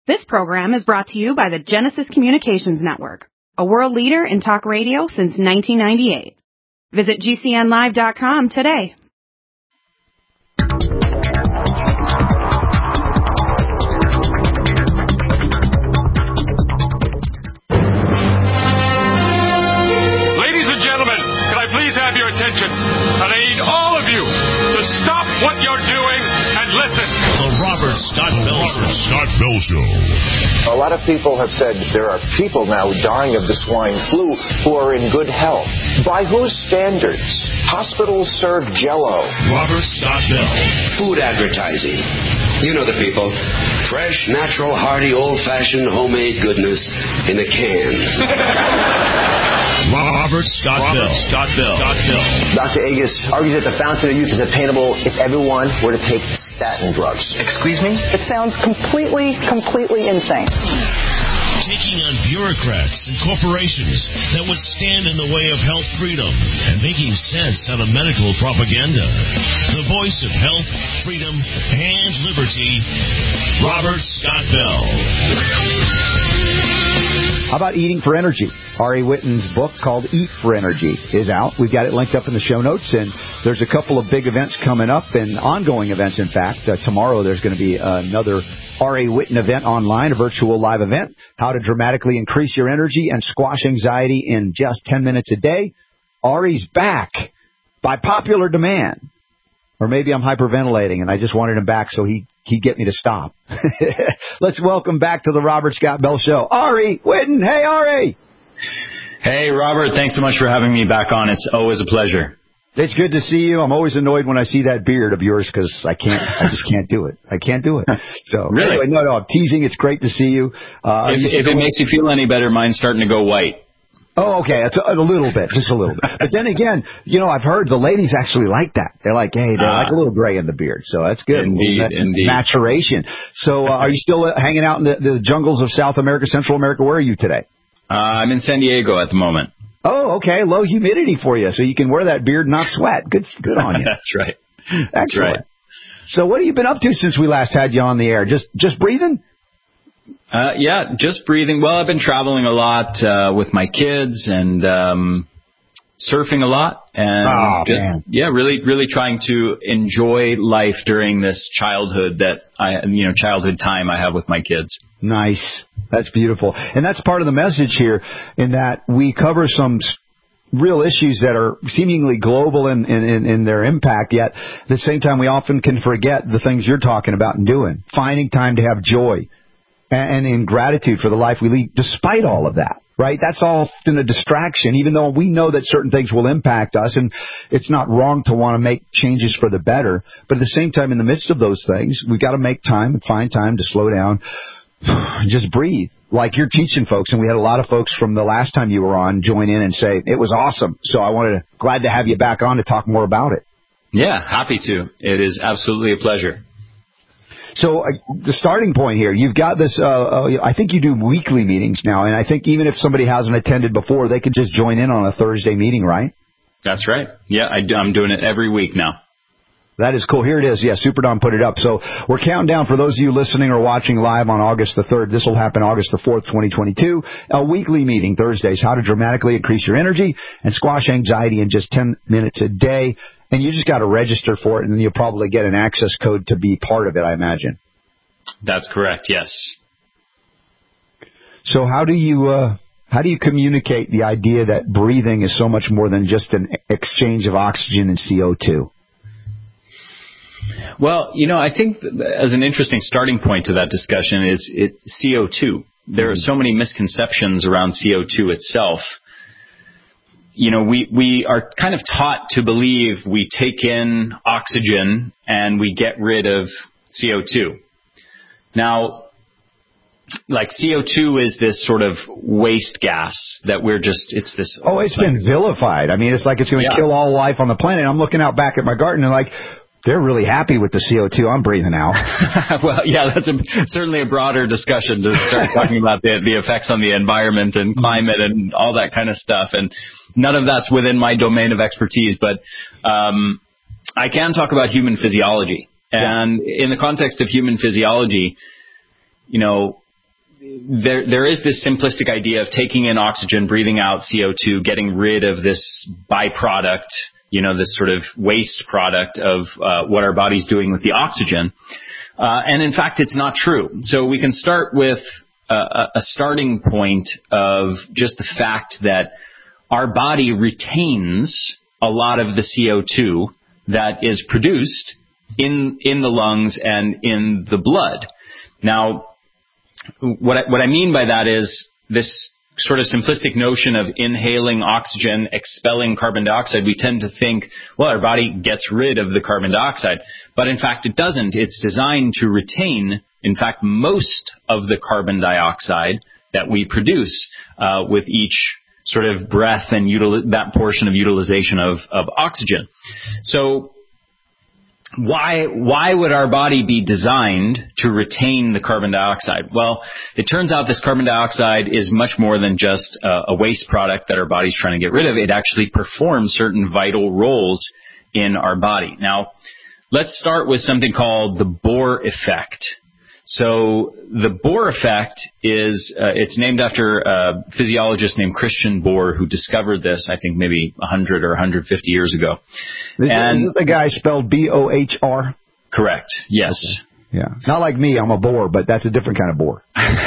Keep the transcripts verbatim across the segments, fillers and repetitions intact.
This program is brought to you by the Genesis Communications Network, a world leader in talk radio since nineteen ninety-eight. Visit G C N live dot com today. Ladies and gentlemen, can I please have your attention? And I need all of you to stop what you're doing and listen. The Robert Scott Bell Show. Scott Bell Show. A lot of people have said there are people now dying of the swine flu who are in good health. By whose standards? Hospitals serve Jell-O. Robert Scott Bell. Food advertising. You know the people. Fresh, natural, hearty, old-fashioned, homemade goodness in a can. Robert Scott Robert Bell. Scott Bell. Scott Bell. Doctor Agus argues that the fountain of youth is attainable if everyone were to take statin drugs. Excuse me? It sounds completely, completely insane. Taking on bureaucrats and corporations that would stand in the way of health freedom and making sense out of medical propaganda. The voice of health, freedom, and liberty, Robert Scott Bell. How about eating for energy? Ari Whitten's book called Eat for Energy is out. We've got it linked up in the show notes, and there's a couple of big events coming up, and ongoing events, in fact. Uh, tomorrow there's going to be another Ari Whitten event online, a virtual live event, how to dramatically increase your energy and squash anxiety in just ten minutes a day. Ari's back by popular demand. Or maybe I'm hyperventilating, and I just wanted him back so he he'd get me to stop. Let's welcome back to the Robert Scott Bell Show, Ari Whitten. Hey, Ari. Hey, Robert. Thanks so much for having me back on. It's always a pleasure. It's good to see you. I'm always annoyed when I see that beard of yours because I can't, I just can't do it. I can't do it. So really? Anyway, no, no, I'm teasing. It's great to see you. Uh, if you if it makes you feel any better, mine's starting to go white. Oh, okay. It's a, a little bit, just a little bit. But then again, you know, I've heard the ladies actually like that. They're like, hey, they uh, like a little gray in the beard. So that's good. Indeed, that, indeed. Maturation. So uh, are you still uh, hanging out in the, the jungles of South America, Central America? Where are you today? Uh, I'm in San Diego at the moment. Oh, okay. Low humidity for you, so you can wear that beard and not sweat. Good, good on you. That's right. Excellent. That's right. So what have you been up to since we last had you on the air? Just, just breathing? Uh, yeah, just breathing. Well, I've been traveling a lot uh, with my kids and um, surfing a lot, and oh, just, man. yeah, really, really trying to enjoy life during this childhood that I, you know, childhood time I have with my kids. Nice, that's beautiful, and that's part of the message here, in that we cover some real issues that are seemingly global in, in, in their impact, yet at the same time we often can forget the things you're talking about and doing, finding time to have joy and in gratitude for the life we lead, despite all of that, right? That's often a distraction, even though we know that certain things will impact us, and it's not wrong to want to make changes for the better. But at the same time, in the midst of those things, we've got to make time and find time to slow down, just breathe, like you're teaching folks. And we had a lot of folks from the last time you were on join in and say, it was awesome. So I wanted to, glad to have you back on to talk more about it. Yeah, happy to. It is absolutely a pleasure. So uh, the starting point here, you've got this, uh, uh, I think you do weekly meetings now, and I think even if somebody hasn't attended before, they could just join in on a Thursday meeting, right? That's right. Yeah, I, I'm doing it every week now. That is cool. Here it is. Yeah, Super Don put it up. So we're counting down for those of you listening or watching live on August the third. This will happen August the fourth, twenty twenty-two. A weekly meeting, Thursdays, how to dramatically increase your energy and squash anxiety in just ten minutes a day. And you just got to register for it, and then you'll probably get an access code to be part of it, I imagine. That's correct, yes. So how do you uh, how do you communicate the idea that breathing is so much more than just an exchange of oxygen and C O two? Well, you know, I think as an interesting starting point to that discussion is it C O two. There are so many misconceptions around C O two itself. You know, we, we are kind of taught to believe we take in oxygen and we get rid of C O two. Now, like C O two is this sort of waste gas that we're just, it's this. Oh, it's like, been vilified. I mean, it's like it's going to yeah. kill all life on the planet. I'm looking out back at my garden and like, they're really happy with the C O two I'm breathing out. Well, yeah, that's a, certainly a broader discussion to start talking about the, the effects on the environment and climate and all that kind of stuff. And none of that's within my domain of expertise, but um, I can talk about human physiology. And in the context of human physiology, you know, there there is this simplistic idea of taking in oxygen, breathing out C O two, getting rid of this byproduct, you know, this sort of waste product of uh, what our body's doing with the oxygen. Uh, and in fact, it's not true. So we can start with uh, a starting point of just the fact that our body retains a lot of the C O two that is produced in in the lungs and in the blood. Now, what I, what I mean by that is this sort of simplistic notion of inhaling oxygen, expelling carbon dioxide. We tend to think, well, our body gets rid of the carbon dioxide. But in fact, it doesn't. It's designed to retain, in fact, most of the carbon dioxide that we produce uh, with each sort of breath and util- that portion of utilization of, of oxygen. So Why why would our body be designed to retain the carbon dioxide? Well, it turns out this carbon dioxide is much more than just a, a waste product that our body's trying to get rid of. It actually performs certain vital roles in our body. Now, let's start with something called the Bohr effect. So the Bohr effect is, uh, it's named after a physiologist named Christian Bohr who discovered this, I think maybe one hundred or one hundred fifty years ago. Is and the guy spelled B O H R? Correct, yes. Okay. Yeah. Not like me, I'm a bore, but that's a different kind of bore.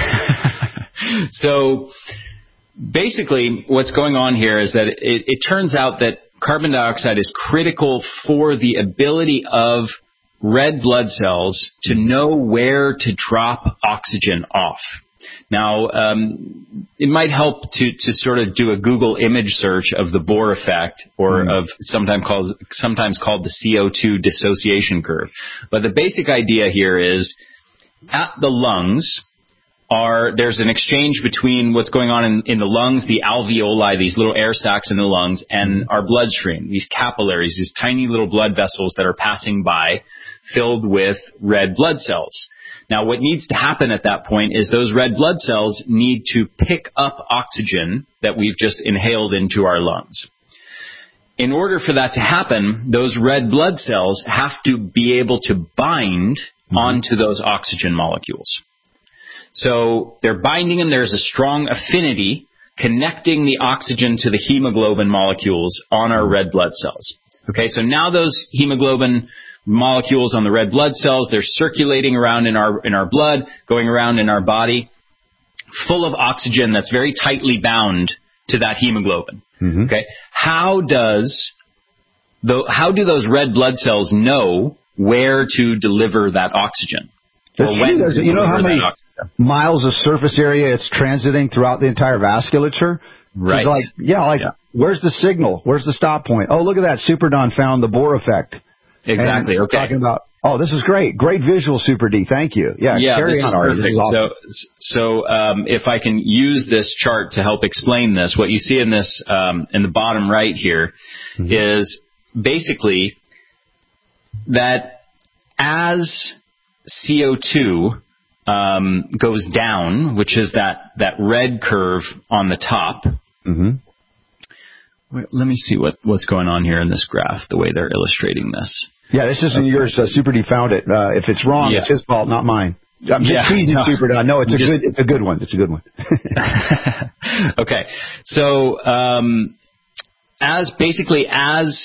So basically what's going on here is that it, it turns out that carbon dioxide is critical for the ability of red blood cells to know where to drop oxygen off. Now, um, it might help to, to sort of do a Google image search of the Bohr effect, or mm. of sometimes called, sometimes called the C O two dissociation curve. But the basic idea here is at the lungs, Are there's an exchange between what's going on in, in the lungs, the alveoli, these little air sacs in the lungs, and our bloodstream, these capillaries, these tiny little blood vessels that are passing by, filled with red blood cells. Now, what needs to happen at that point is those red blood cells need to pick up oxygen that we've just inhaled into our lungs. In order for that to happen, those red blood cells have to be able to bind mm-hmm. onto those oxygen molecules. So they're binding them. There's a strong affinity connecting the oxygen to the hemoglobin molecules on our red blood cells. Okay, so now those hemoglobin molecules on the red blood cells, they're circulating around in our in our blood, going around in our body, full of oxygen that's very tightly bound to that hemoglobin. Mm-hmm. Okay, how does the how do those red blood cells know where to deliver that oxygen? Or when does, you know how many miles of surface area it's transiting throughout the entire vasculature? Right. So like, yeah, like, yeah. Where's the signal? Where's the stop point? Oh, look at that. Super Don found the Bohr effect. Exactly. And okay. Talking about, oh, this is great. Great visual, Super D. Thank you. Yeah, yeah carry this on, is Ari. perfect. This is awesome. So, so um, if I can use this chart to help explain this, what you see in this, um, in the bottom right here, mm-hmm. is basically that as C O two um, goes down, which is that, that red curve on the top. Mm-hmm. Wait, let me see what, what's going on here in this graph, the way they're illustrating this. Yeah, this isn't okay. yours. Uh, Super D found it. Uh, if it's wrong, yeah. it's his fault, not mine. I'm just yeah, teasing no. Super D. No, it's a just, good. It's a good one. It's a good one. Okay, so um, as basically as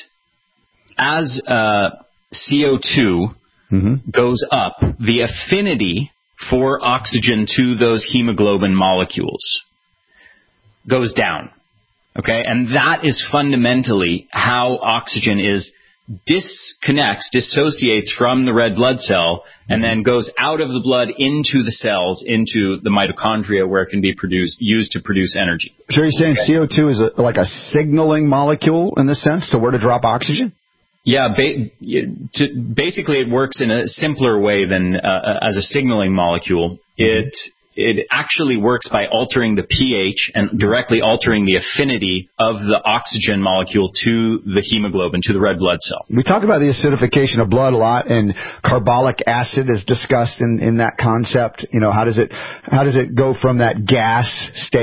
as uh, C O two mm-hmm. goes up, the affinity for oxygen to those hemoglobin molecules goes down. Okay, and that is fundamentally how oxygen is disconnects, dissociates from the red blood cell, and then goes out of the blood into the cells, into the mitochondria, where it can be produced, used to produce energy. So you're saying okay. C O two is a, like a signaling molecule in this sense to where to drop oxygen? Yeah, ba- to, basically it works in a simpler way than uh, as a signaling molecule. Mm-hmm. It it actually works by altering the pH and directly altering the affinity of the oxygen molecule to the hemoglobin, to the red blood cell. We talk about the acidification of blood a lot, and carbolic acid is discussed in, in that concept. You know, how does it how does it go from that gas state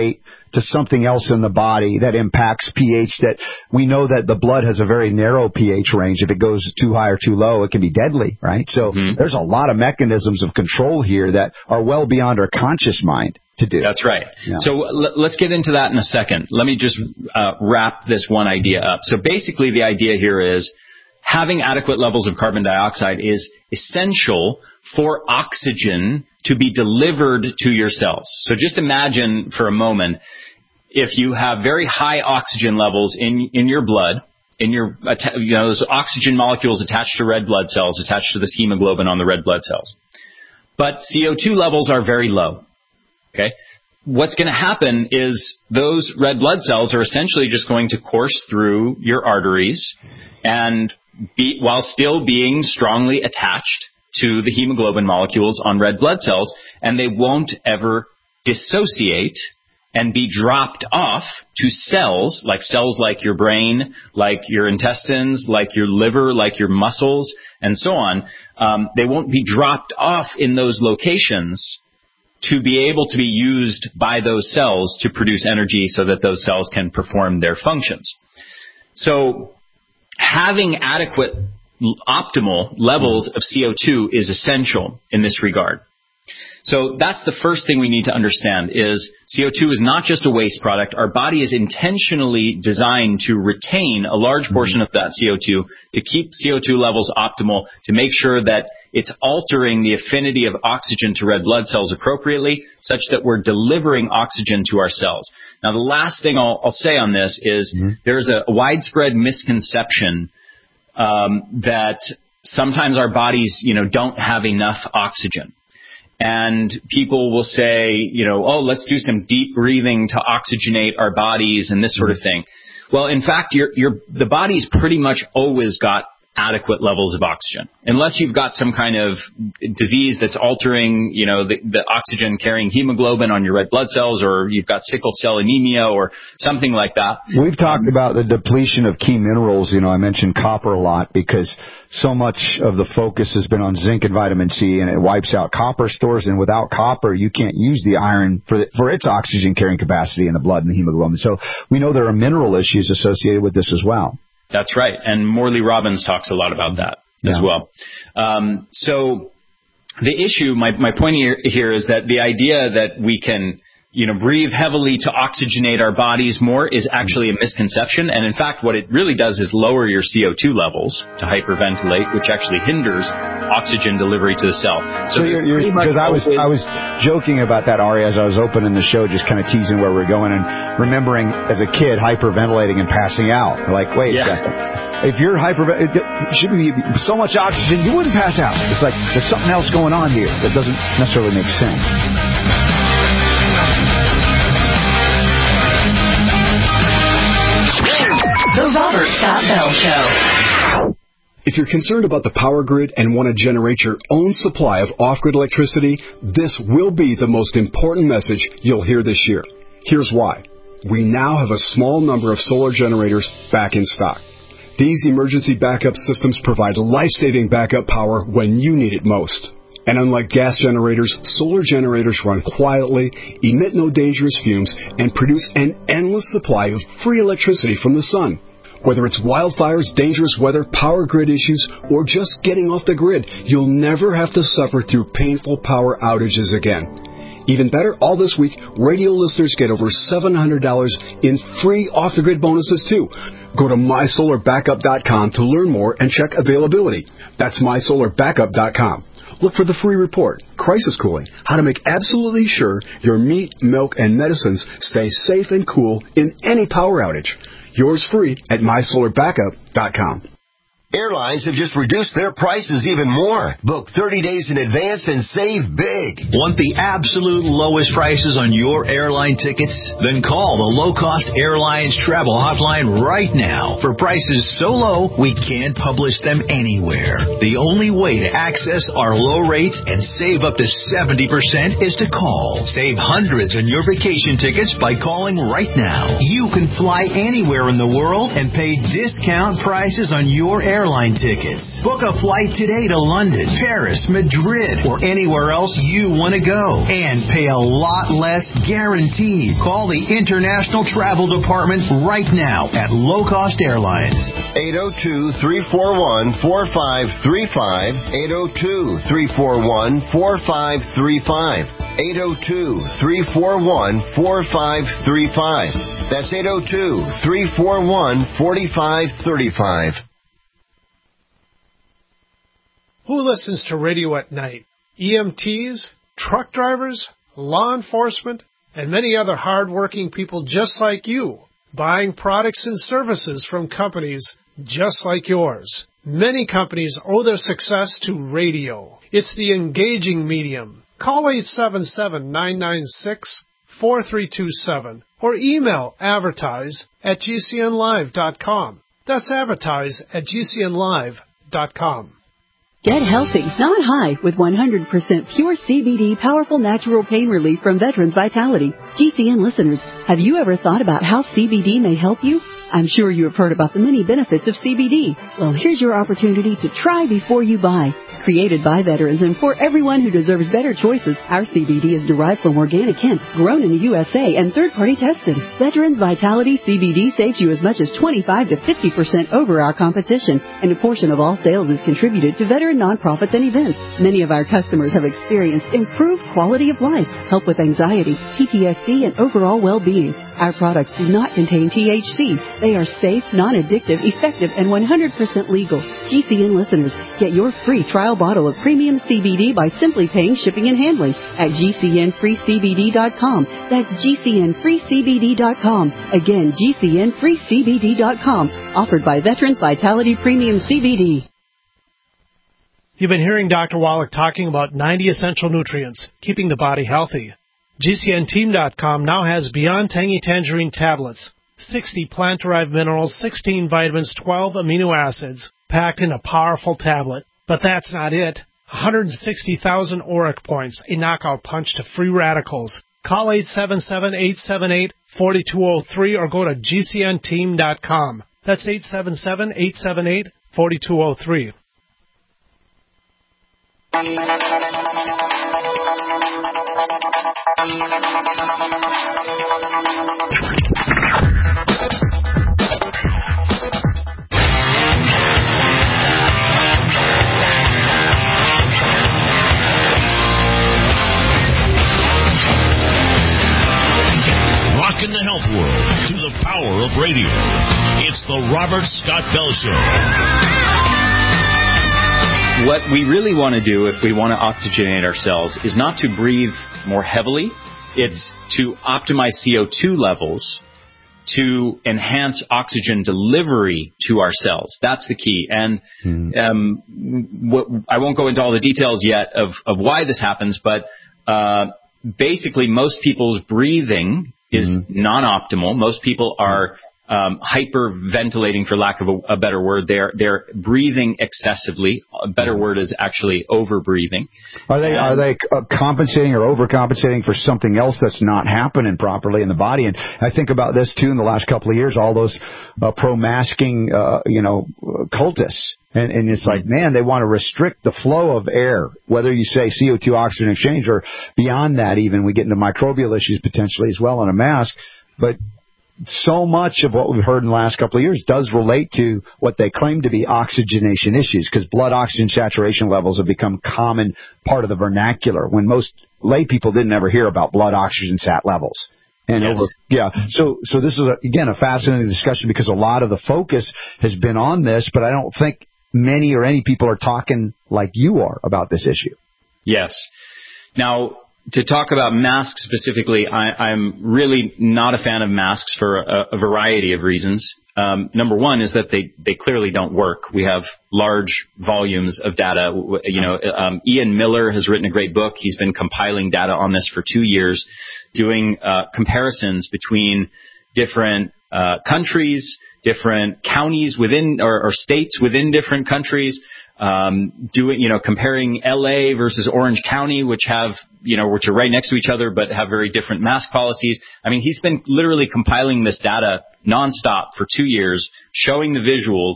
to something else in the body that impacts pH, that we know that the blood has a very narrow pH range. If it goes too high or too low, it can be deadly, right? So mm-hmm. there's a lot of mechanisms of control here that are well beyond our conscious mind to do. That's right. Yeah. So l- let's get into that in a second. Let me just uh, wrap this one idea up. So basically the idea here is having adequate levels of carbon dioxide is essential for oxygen to be delivered to your cells. So just imagine for a moment if you have very high oxygen levels in in your blood, in your you know those oxygen molecules attached to red blood cells, attached to this hemoglobin on the red blood cells. But C O two levels are very low. Okay? What's going to happen is those red blood cells are essentially just going to course through your arteries and be, while still being strongly attached to the hemoglobin molecules on red blood cells, and they won't ever dissociate and be dropped off to cells, like cells like your brain, like your intestines, like your liver, like your muscles, and so on. Um, they won't be dropped off in those locations to be able to be used by those cells to produce energy so that those cells can perform their functions. So having adequate, optimal levels of C O two is essential in this regard. So that's the first thing we need to understand is C O two is not just a waste product. Our body is intentionally designed to retain a large portion of that C O two, to keep C O two levels optimal, to make sure that it's altering the affinity of oxygen to red blood cells appropriately, such that we're delivering oxygen to our cells. Now, the last thing I'll, I'll say on this is mm-hmm. there's a widespread misconception um, that sometimes our bodies, you know, don't have enough oxygen. And people will say, you know, oh, let's do some deep breathing to oxygenate our bodies and this sort of thing. Well, in fact, your your the body's pretty much always got adequate levels of oxygen, unless you've got some kind of disease that's altering, you know, the, the oxygen-carrying hemoglobin on your red blood cells, or you've got sickle cell anemia or something like that. We've talked um, about the depletion of key minerals. You know, I mentioned copper a lot because so much of the focus has been on zinc and vitamin C, and it wipes out copper stores. And without copper, you can't use the iron for the, for its oxygen-carrying capacity in the blood and the hemoglobin. So we know there are mineral issues associated with this as well. That's right. And Morley Robbins talks a lot about that yeah. as well. Um, so the issue, my, my point here, here is that the idea that we can, you know, breathe heavily to oxygenate our bodies more is actually a misconception. And in fact, what it really does is lower your C O two levels to hyperventilate, which actually hinders oxygen delivery to the cell. So, so you're, you're because I was I was joking about that, Ari, as I was opening the show, just kind of teasing where we're going and remembering as a kid hyperventilating and passing out. Like, wait yeah. a second. If you're hyperventilating, it should be so much oxygen, you wouldn't pass out. It's like there's something else going on here that doesn't necessarily make sense. The Robert Scott Bell Show. If you're concerned about the power grid and want to generate your own supply of off-grid electricity, this will be the most important message you'll hear this year. Here's why. We now have a small number of solar generators back in stock. These emergency backup systems provide life-saving backup power when you need it most. And unlike gas generators, solar generators run quietly, emit no dangerous fumes, and produce an endless supply of free electricity from the sun. Whether it's wildfires, dangerous weather, power grid issues, or just getting off the grid, you'll never have to suffer through painful power outages again. Even better, all this week, radio listeners get over seven hundred dollars in free off-the-grid bonuses, too. Go to my solar backup dot com to learn more and check availability. That's my solar backup dot com. Look for the free report, Crisis Cooling, how to make absolutely sure your meat, milk, and medicines stay safe and cool in any power outage. Yours free at my solar backup dot com. Airlines have just reduced their prices even more. Book thirty days in advance and save big. Want the absolute lowest prices on your airline tickets? Then call the Low Cost Airlines Travel Hotline right now. For prices so low, we can't publish them anywhere. The only way to access our low rates and save up to seventy percent is to call. Save hundreds on your vacation tickets by calling right now. You can fly anywhere in the world and pay discount prices on your airline airline tickets. Book a flight today to London, Paris, Madrid, or anywhere else you want to go. And pay a lot less guaranteed. Call the International Travel Department right now at Low Cost Airlines. eight oh two, three four one, four five three five. eight oh two, three four one, four five three five. eight oh two, three four one, four five three five. That's eight oh two, three four one, four five three five. Who listens to radio at night? E M Ts, truck drivers, law enforcement, and many other hard-working people just like you, buying products and services from companies just like yours. Many companies owe their success to radio. It's the engaging medium. Call eight seven seven, nine nine six, four three two seven or email advertise at g c n live dot com. That's advertise at g c n live dot com. Get healthy, not high, with one hundred percent pure C B D powerful natural pain relief from Veterans Vitality. G C N listeners, have you ever thought about how C B D may help you? I'm sure you have heard about the many benefits of C B D. Well, here's your opportunity to try before you buy. Created by veterans and for everyone who deserves better choices, our C B D is derived from organic hemp, grown in the U S A, and third-party tested. Veterans Vitality C B D saves you as much as twenty-five to fifty percent over our competition, and a portion of all sales is contributed to veteran nonprofits and events. Many of our customers have experienced improved quality of life, help with anxiety, P T S D, and overall well-being. Our products do not contain T H C. They are safe, non-addictive, effective, and one hundred percent legal. G C N listeners, get your free trial bottle of premium C B D by simply paying shipping and handling at g c n free c b d dot com. That's g c n free c b d dot com. Again, g c n free c b d dot com. Offered by Veterans Vitality Premium C B D. You've been hearing Doctor Wallach talking about ninety essential nutrients, keeping the body healthy. G C N team dot com now has Beyond Tangy Tangerine tablets, sixty plant-derived minerals, sixteen vitamins, twelve amino acids, packed in a powerful tablet. But that's not it. one hundred sixty thousand auric points, a knockout punch to free radicals. Call eight seven seven, eight seven eight, four two zero three or go to g c n team dot com. That's eight seven seven, eight seven eight, four two zero three. Rocking the health world to the power of radio. It's the Robert Scott Bell Show. What we really want to do if we want to oxygenate ourselves is not to breathe more heavily. It's to optimize C O two levels to enhance oxygen delivery to our cells. That's the key. And um, what, I won't go into all the details yet of, of why this happens, but uh, basically most people's breathing is mm-hmm. non-optimal. Most people are um, hyperventilating, for lack of a, a better word. They're they're breathing excessively. A better word is actually over-breathing. Are they are they uh, compensating or overcompensating for something else that's not happening properly in the body? And I think about this too in the last couple of years. All those uh, pro-masking, uh, you know, cultists. And, and it's like, man, they want to restrict the flow of air, whether you say C O two oxygen exchange or beyond that even. We get into microbial issues potentially as well in a mask. But so much of what we've heard in the last couple of years does relate to what they claim to be oxygenation issues, because blood oxygen saturation levels have become common part of the vernacular when most lay people didn't ever hear about blood oxygen sat levels. And yes. over, yeah, so so this is, a, again, a fascinating discussion because a lot of the focus has been on this, but I don't think many or any people are talking like you are about this issue. Yes. Now, to talk about masks specifically, I, I'm really not a fan of masks for a, a variety of reasons. Um, number one is that they, they clearly don't work. We have large volumes of data. You know, um, Ian Miller has written a great book. He's been compiling data on this for two years, doing uh, comparisons between different uh, countries, different counties within or, or states within different countries. Um, doing, you know, comparing L A versus Orange County, which have, you know, which are right next to each other, but have very different mask policies. I mean, he's been literally compiling this data nonstop for two years, showing the visuals.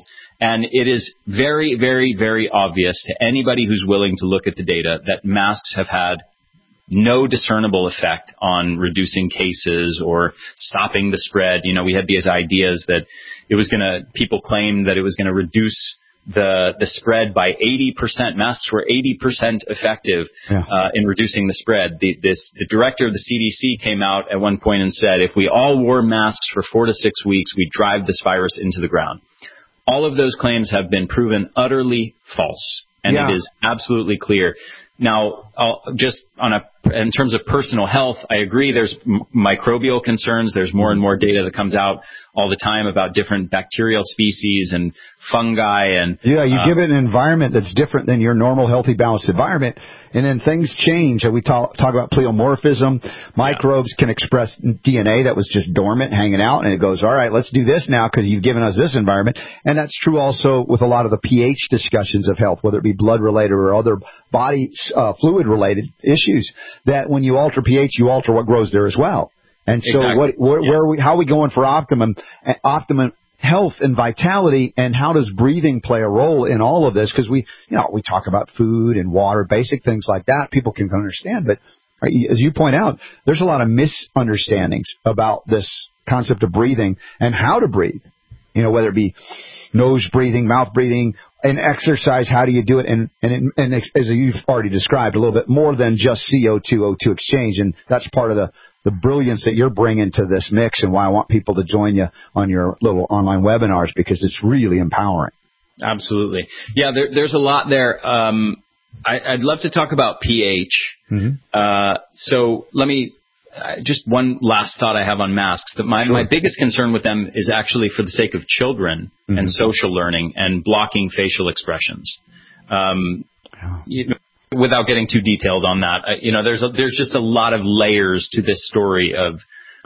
And it is very, very, very obvious to anybody who's willing to look at the data that masks have had no discernible effect on reducing cases or stopping the spread. You know, we had these ideas that it was going to, people claimed that it was going to reduce the the spread by eighty percent. Masks were eighty percent effective yeah. uh, in reducing the spread. The, this, the director of the C D C came out at one point and said, if we all wore masks for four to six weeks, we'd drive this virus into the ground. All of those claims have been proven utterly false, and yeah. it is absolutely clear. Now, I'll just on a, in terms of personal health, I agree there's m- microbial concerns. There's more and more data that comes out all the time about different bacterial species and fungi. And yeah, you uh, give it an environment that's different than your normal, healthy, balanced environment, and then things change. We talk, talk about pleomorphism. Microbes yeah. can express D N A that was just dormant, hanging out, and it goes, all right, let's do this now because you've given us this environment. And that's true also with a lot of the pH discussions of health, whether it be blood-related or other body uh, fluid-related issues, that when you alter pH, you alter what grows there as well. And so exactly. what, where, yes. where are we, how are we going for optimum, optimum health and vitality, and how does breathing play a role in all of this? Because we, you know, we talk about food and water, basic things like that people can understand. But as you point out, there's a lot of misunderstandings about this concept of breathing and how to breathe. You know, whether it be nose breathing, mouth breathing, and exercise, how do you do it? And, and, and as you've already described, a little bit more than just C O two O two exchange. And that's part of the, the brilliance that you're bringing to this mix, and why I want people to join you on your little online webinars, because it's really empowering. Absolutely. Yeah, there, there's a lot there. Um, I, I'd love to talk about pH. Mm-hmm. Uh, so let me... Uh, just one last thought I have on masks. That my, sure. my biggest concern with them is actually for the sake of children mm-hmm. and social learning and blocking facial expressions. Um, yeah. you know, without getting too detailed on that, uh, you know, there's a, there's just a lot of layers to this story of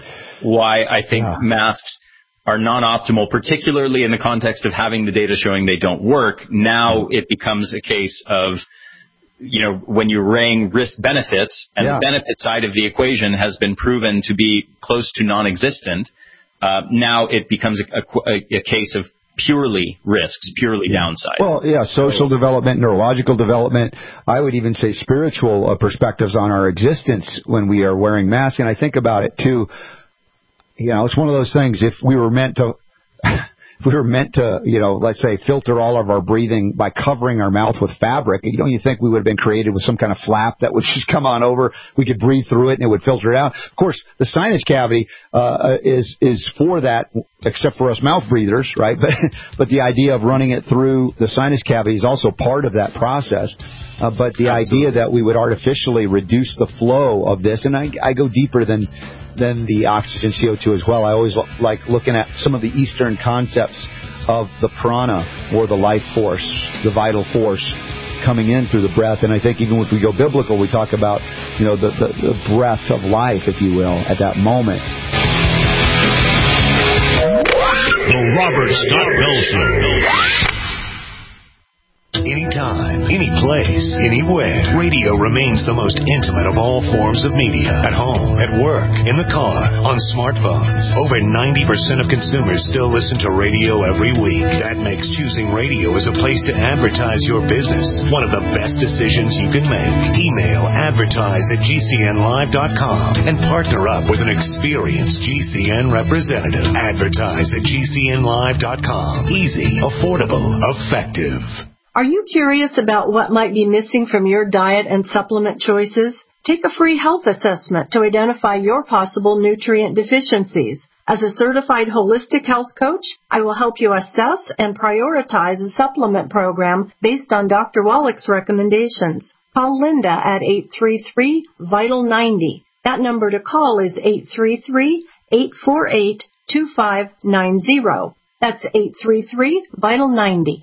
why I think yeah. masks are non-optimal, particularly in the context of having the data showing they don't work. Now mm-hmm. it becomes a case of, you know, when you're weighing risk benefits, and yeah. the benefit side of the equation has been proven to be close to non-existent, uh, now it becomes a, a, a case of purely risks, purely yeah. downside. Well, yeah, social development, neurological development, I would even say spiritual uh, perspectives on our existence when we are wearing masks. And I think about it, too, you know, it's one of those things, if we were meant to... If we were meant to, you know, let's say, filter all of our breathing by covering our mouth with fabric, don't you think we would have been created with some kind of flap that would just come on over? We could breathe through it and it would filter it out. Of course, the sinus cavity uh, is is for that, except for us mouth breathers, right? But but the idea of running it through the sinus cavity is also part of that process. Uh, but the Absolutely. idea that we would artificially reduce the flow of this, and I, I go deeper than than the oxygen C O two as well. I always like looking at some of the Eastern concepts of the prana, or the life force, the vital force coming in through the breath. And I think even if we go biblical, we talk about, you know, the, the, the breath of life, if you will, at that moment. The Robert Scott Bell Show. Anytime, any place, anywhere. Radio remains the most intimate of all forms of media. At home, at work, in the car, on smartphones. Over ninety percent of consumers still listen to radio every week. That makes choosing radio as a place to advertise your business one of the best decisions you can make. Email advertise at G C N live dot com and partner up with an experienced G C N representative. Advertise at G C N live dot com. Easy, affordable, effective. Are you curious about what might be missing from your diet and supplement choices? Take a free health assessment to identify your possible nutrient deficiencies. As a certified holistic health coach, I will help you assess and prioritize a supplement program based on Doctor Wallach's recommendations. Call Linda at eight three three, vital ninety. That number to call is eight three three, eight four eight, two five nine zero. That's eight three three, vital ninety.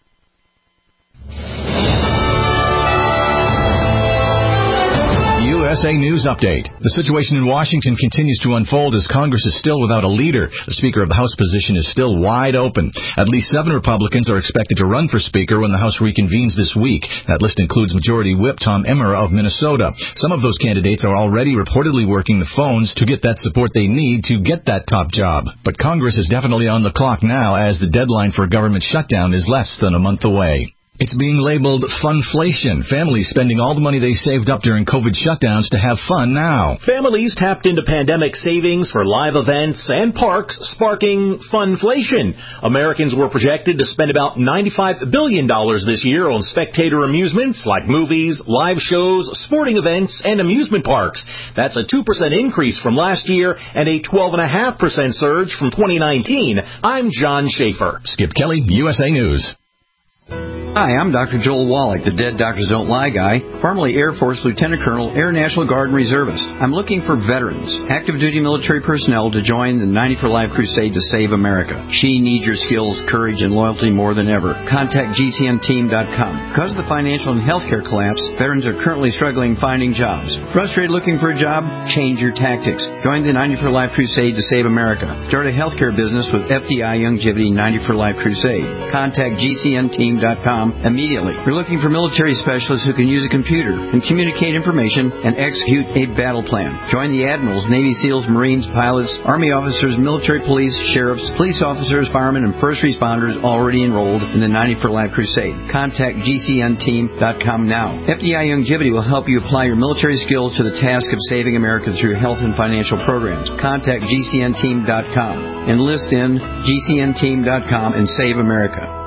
U S A News Update. The situation in Washington continues to unfold as Congress is still without a leader. The Speaker of the House position is still wide open. At least seven Republicans are expected to run for Speaker when the House reconvenes this week. That list includes Majority Whip Tom Emmer of Minnesota. Some of those candidates are already reportedly working the phones to get that support they need to get that top job. But Congress is definitely on the clock now, as the deadline for a government shutdown is less than a month away. It's being labeled funflation. Families spending all the money they saved up during COVID shutdowns to have fun now. Families tapped into pandemic savings for live events and parks, sparking funflation. Americans were projected to spend about ninety-five billion dollars this year on spectator amusements like movies, live shows, sporting events, and amusement parks. That's a two percent increase from last year and a twelve point five percent surge from twenty nineteen. I'm John Schaefer. Skip Kelly, U S A News. Hi, I'm Doctor Joel Wallach, the Dead Doctors Don't Lie guy, formerly Air Force Lieutenant Colonel, Air National Guard and Reservist. I'm looking for veterans, active duty military personnel to join the ninety for Life crusade to save America. She needs your skills, courage, and loyalty more than ever. Contact G C N team dot com. Because of the financial and healthcare collapse, veterans are currently struggling finding jobs. Frustrated looking for a job? Change your tactics. Join the ninety for Life crusade to save America. Start a healthcare business with F D I Youngevity ninety for Life crusade. Contact G C N team dot com immediately. We're looking for military specialists who can use a computer and communicate information and execute a battle plan. Join the admirals, Navy SEALs, Marines, pilots, Army officers, military police, sheriffs, police officers, firemen, and first responders already enrolled in the ninety for Life crusade. Contact G C N team dot com now. F D I Youngevity will help you apply your military skills to the task of saving America through health and financial programs. Contact G C N team dot com. Enlist in G C N team dot com and save America.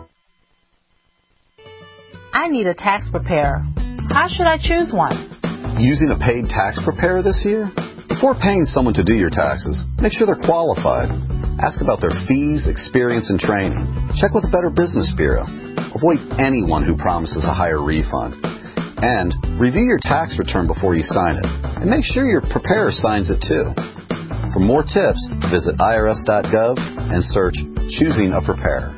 I need a tax preparer. How should I choose one? Using a paid tax preparer this year? Before paying someone to do your taxes, make sure they're qualified. Ask about their fees, experience, and training. Check with the Better Business Bureau. Avoid anyone who promises a higher refund. And review your tax return before you sign it. And make sure your preparer signs it too. For more tips, visit I R S dot gov and search Choosing a Preparer.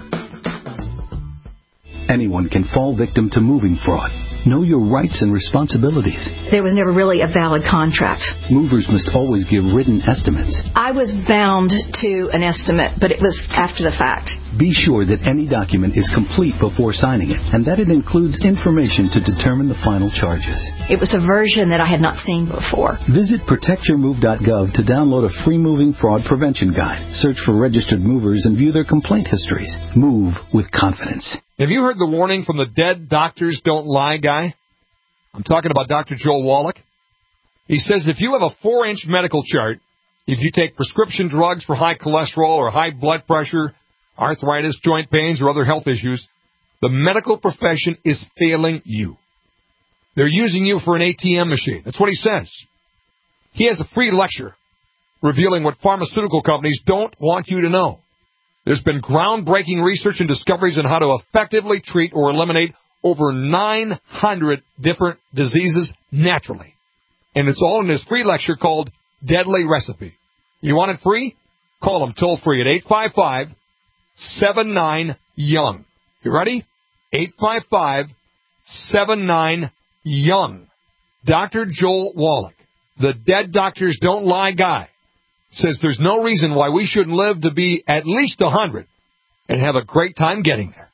Anyone can fall victim to moving fraud. Know your rights and responsibilities. There was never really a valid contract. Movers must always give written estimates. I was bound to an estimate, but it was after the fact. Be sure that any document is complete before signing it, and that it includes information to determine the final charges. It was a version that I had not seen before. Visit protect your move dot gov to download a free moving fraud prevention guide. Search for registered movers and view their complaint histories. Move with confidence. Have you heard the warning from the Dead Doctors Don't Lie guy? I'm talking about Doctor Joel Wallach. He says if you have a four-inch medical chart, if you take prescription drugs for high cholesterol or high blood pressure, arthritis, joint pains, or other health issues, the medical profession is failing you. They're using you for an A T M machine. That's what he says. He has a free lecture revealing what pharmaceutical companies don't want you to know. There's been groundbreaking research and discoveries on how to effectively treat or eliminate over nine hundred different diseases naturally. And it's all in this free lecture called Deadly Recipe. You want it free? Call him toll free at eight five five, seven nine, young. You ready? eight five five, seven nine, young. Doctor Joel Wallach, the Dead Doctors Don't Lie guy, says there's no reason why we shouldn't live to be at least one hundred and have a great time getting there.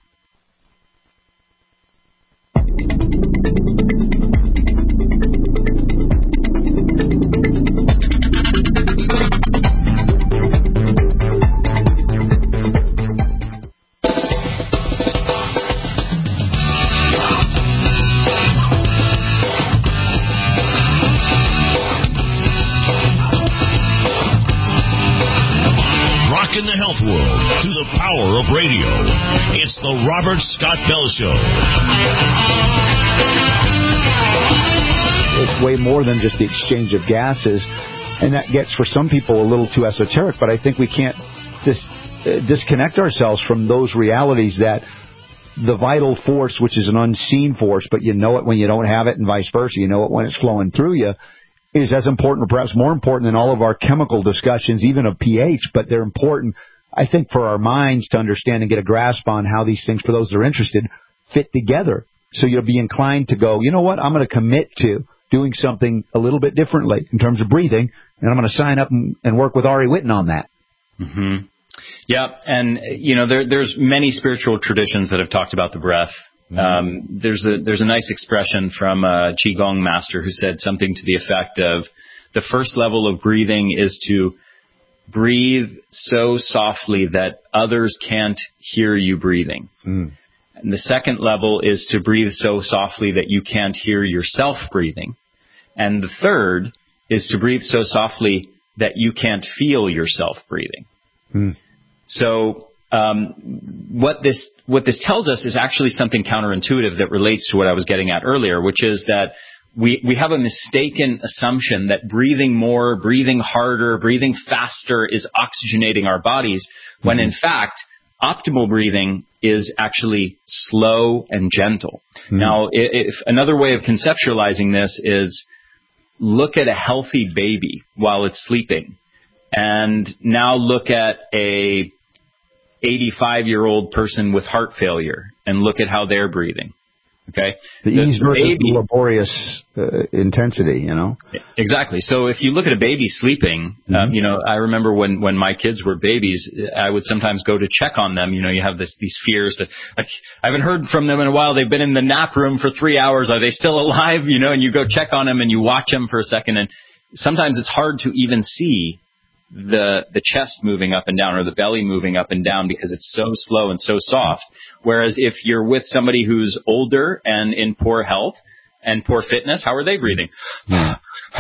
In the health world through the power of radio. It's the Robert Scott Bell Show. It's way more than just the exchange of gases, and that gets for some people a little too esoteric, but I think we can't dis- uh, disconnect ourselves from those realities that the vital force, which is an unseen force, but you know it when you don't have it and vice versa, you know it when it's flowing through you, is as important or perhaps more important than all of our chemical discussions, even of pH, but they're important, I think, for our minds to understand and get a grasp on how these things, for those that are interested, fit together. So you'll be inclined to go, you know what, I'm going to commit to doing something a little bit differently in terms of breathing, and I'm going to sign up and, and work with Ari Whitten on that. Mm-hmm. Yeah, and, you know, there, there's many spiritual traditions that have talked about the breath. Mm-hmm. Um, there's a there's a nice expression from a Qigong master who said something to the effect of, the first level of breathing is to breathe so softly that others can't hear you breathing. Mm. And the second level is to breathe so softly that you can't hear yourself breathing. And the third is to breathe so softly that you can't feel yourself breathing. Mm. So um, what this what this tells us is actually something counterintuitive that relates to what I was getting at earlier, which is that we, we have a mistaken assumption that breathing more, breathing harder, breathing faster is oxygenating our bodies, when mm-hmm. in fact, optimal breathing is actually slow and gentle. Mm-hmm. Now, if another way of conceptualizing this is, look at a healthy baby while it's sleeping, and now look at a eighty-five-year-old person with heart failure and look at how they're breathing. Okay, the, the ease versus baby, the laborious uh, intensity, you know. Exactly. So if you look at a baby sleeping, mm-hmm. um, you know, I remember when, when my kids were babies, I would sometimes go to check on them. You know, you have this these fears that, like, I haven't heard from them in a while. They've been in the nap room for three hours. Are they still alive? You know, and you go check on them and you watch them for a second, and sometimes it's hard to even see the the chest moving up and down or the belly moving up and down because it's so slow and so soft. Whereas if you're with somebody who's older and in poor health and poor fitness, how are they breathing? Yeah.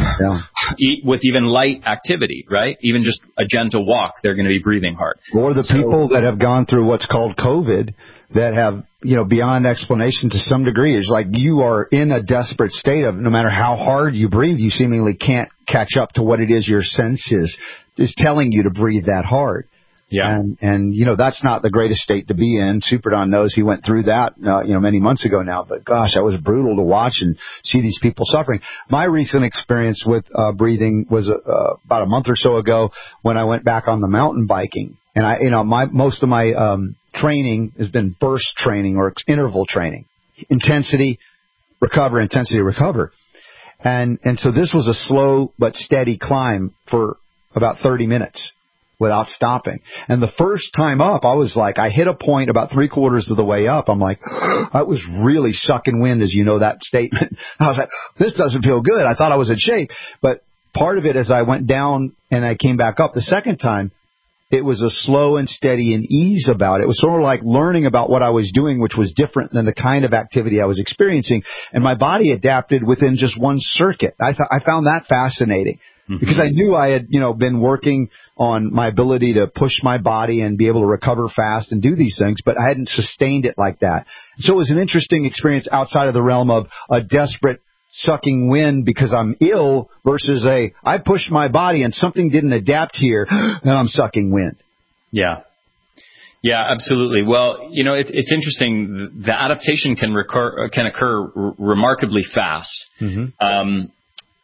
With even light activity, right? Even just a gentle walk, they're going to be breathing hard. Or the so, people that have gone through what's called COVID that have, you know, beyond explanation to some degree. It's like you are in a desperate state of no matter how hard you breathe, you seemingly can't catch up to what it is your senses is telling you to breathe that hard. Yeah. And, and, you know, that's not the greatest state to be in. Super Don knows he went through that, uh, you know, many months ago now. But gosh, that was brutal to watch and see these people suffering. My recent experience with uh, breathing was uh, about a month or so ago when I went back on the mountain biking. And I, you know, my, most of my, um, training has been burst training or interval training, intensity, recover, intensity, recover. And, and so this was a slow but steady climb for about thirty minutes without stopping. And the first time up, I was like, I hit a point about three quarters of the way up. I'm like, I was really sucking wind, as you know that statement. I was like, this doesn't feel good. I thought I was in shape. But part of it, as I went down and I came back up the second time, it was a slow and steady and ease about it. It was sort of like learning about what I was doing, which was different than the kind of activity I was experiencing. And my body adapted within just one circuit. I, th- I found that fascinating. Because I knew I had, you know, been working on my ability to push my body and be able to recover fast and do these things, but I hadn't sustained it like that. So it was an interesting experience outside of the realm of a desperate sucking wind because I'm ill versus a, I pushed my body and something didn't adapt here and I'm sucking wind. Yeah. Yeah, absolutely. Well, you know, it, it's interesting. The adaptation can recur, can occur r- remarkably fast. Mm-hmm. Um,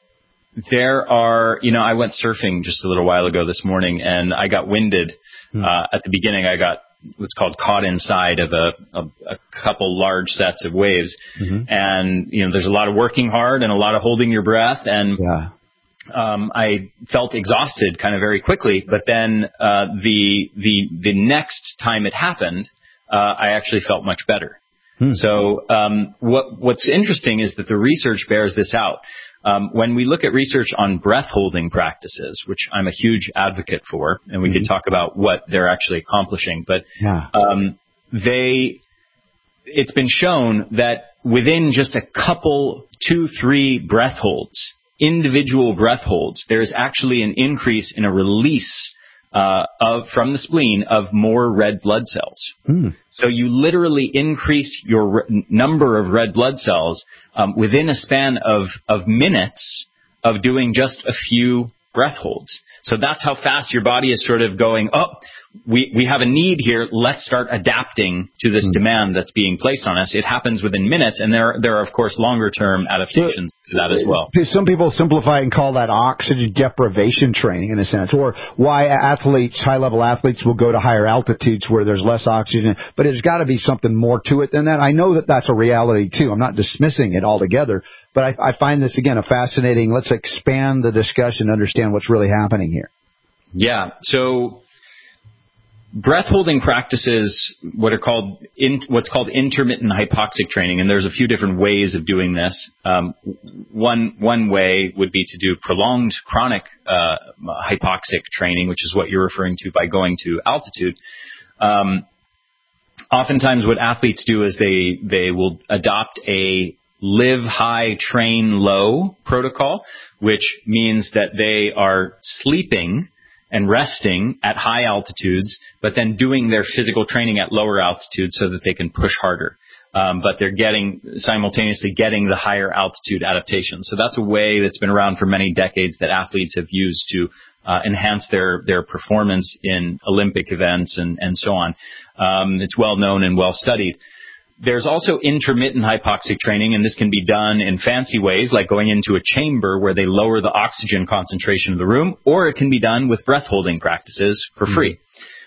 There are, you know, I went surfing just a little while ago this morning, and I got winded. Hmm. Uh, at the beginning, I got what's called caught inside of a, a, a couple large sets of waves. Mm-hmm. And, you know, there's a lot of working hard and a lot of holding your breath. And yeah. um, I felt exhausted kind of very quickly. But then uh, the the the next time it happened, uh, I actually felt much better. Hmm. So um, what what's interesting is that the research bears this out. Um, when we look at research on breath holding practices, which I'm a huge advocate for, and we mm-hmm. could talk about what they're actually accomplishing, but yeah. um, they, it's been shown that within just a couple, two, three breath holds, individual breath holds, there's actually an increase in a release uh, of from the spleen of more red blood cells. Mm. So you literally increase your re- number of red blood cells um, within a span of, of minutes of doing just a few breath holds. So that's how fast your body is sort of going, oh, we, we have a need here. Let's start adapting to this mm. demand that's being placed on us. It happens within minutes, and there, there are, of course, longer-term adaptations so, to that as well. Some people simplify and call that oxygen deprivation training, in a sense, or why athletes, high-level athletes, will go to higher altitudes where there's less oxygen. But there's got to be something more to it than that. I know that that's a reality, too. I'm not dismissing it altogether. But I, I find this, again, a fascinating, let's expand the discussion, understand what's really happening here. Yeah, so breath holding practices, what are called in, what's called intermittent hypoxic training, and there's a few different ways of doing this. Um, one one way would be to do prolonged chronic uh, hypoxic training, which is what you're referring to by going to altitude. Um, oftentimes, what athletes do is they they will adopt a live high, train low protocol, which means that they are sleeping and resting at high altitudes, but then doing their physical training at lower altitudes so that they can push harder. Um, but they're getting, simultaneously getting the higher altitude adaptation. So that's a way that's been around for many decades that athletes have used to uh, enhance their, their performance in Olympic events and, and so on. Um, it's well known and well studied. There's also intermittent hypoxic training, and this can be done in fancy ways, like going into a chamber where they lower the oxygen concentration of the room, or it can be done with breath-holding practices for free.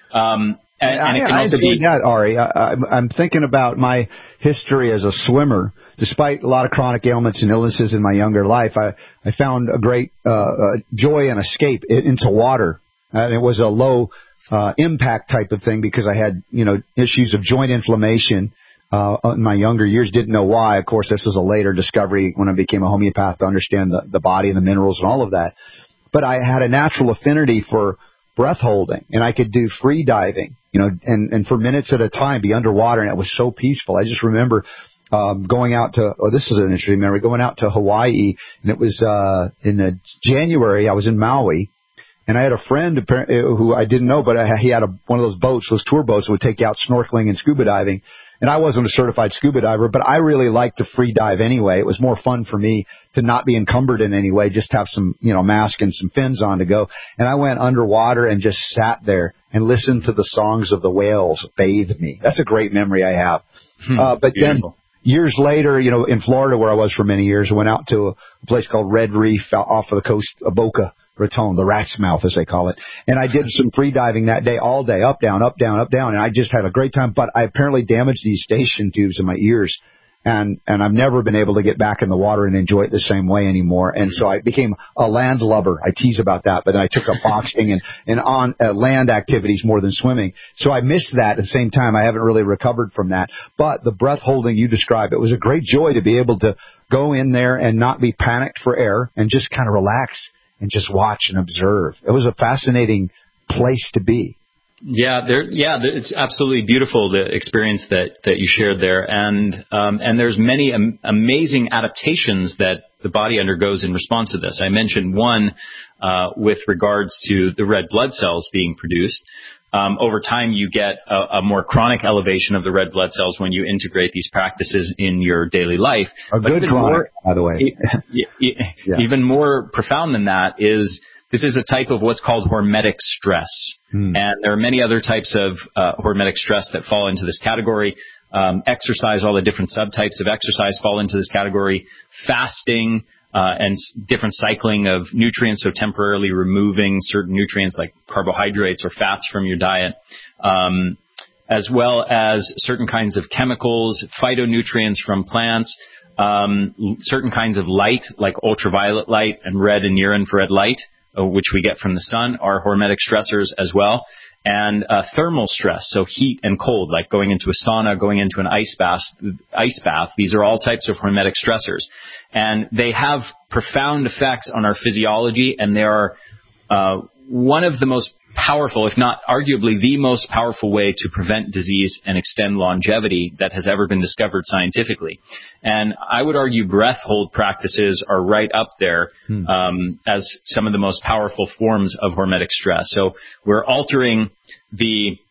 Um, and, and it can I, also I be that, Ari. I, I'm thinking about my history as a swimmer. Despite a lot of chronic ailments and illnesses in my younger life, I, I found a great uh, uh, joy and escape into water. And it was a low uh, impact type of thing because I had, you know, issues of joint inflammation. Uh, in my younger years, didn't know why. Of course, this was a later discovery when I became a homeopath to understand the, the body and the minerals and all of that. But I had a natural affinity for breath holding, and I could do free diving, you know, and, and for minutes at a time be underwater, and it was so peaceful. I just remember um, going out to, oh, this is an interesting memory, going out to Hawaii, and it was uh, in the January, I was in Maui. And I had a friend who I didn't know, but I, he had a, one of those boats, those tour boats that would take you out snorkeling and scuba diving. And I wasn't a certified scuba diver, but I really liked to free dive anyway. It was more fun for me to not be encumbered in any way, just have some, you know, mask and some fins on to go. And I went underwater and just sat there and listened to the songs of the whales bathe me. That's a great memory I have. Hmm, uh, but beautiful. Then years later, you know, in Florida where I was for many years, I went out to a place called Red Reef off of the coast of Boca Raton, the rat's mouth, as they call it. And I did some free diving that day, all day, up, down, up, down, up, down. And I just had a great time. But I apparently damaged these station tubes in my ears. And, and I've never been able to get back in the water and enjoy it the same way anymore. And so I became a land lover. I tease about that, but I took up boxing and, and on uh, land activities more than swimming. So I missed that. At the same time, I haven't really recovered from that. But the breath holding you described, it was a great joy to be able to go in there and not be panicked for air and just kind of relax and just watch and observe. It was a fascinating place to be. Yeah, there. Yeah, it's absolutely beautiful, the experience that, that you shared there, and um, and there's many am- amazing adaptations that the body undergoes in response to this. I mentioned one uh, with regards to the red blood cells being produced. Um, over time, you get a, a more chronic elevation of the red blood cells when you integrate these practices in your daily life. A good chronic, more, by the way. it, it, yeah. Even more profound than that is this is a type of what's called hormetic stress. Hmm. And there are many other types of uh, hormetic stress that fall into this category. Um, exercise, all the different subtypes of exercise fall into this category. Fasting, Uh, and different cycling of nutrients, so temporarily removing certain nutrients like carbohydrates or fats from your diet, um, as well as certain kinds of chemicals, phytonutrients from plants, um, certain kinds of light like ultraviolet light and red and near infrared light, uh, which we get from the sun, are hormetic stressors as well. And uh, thermal stress, so heat and cold, like going into a sauna, going into an ice bath, ice bath. These are all types of hormetic stressors. And they have profound effects on our physiology, and they are uh, one of the most powerful, if not arguably the most powerful way to prevent disease and extend longevity that has ever been discovered scientifically. And I would argue breath hold practices are right up there hmm. um, as some of the most powerful forms of hormetic stress. So we're altering the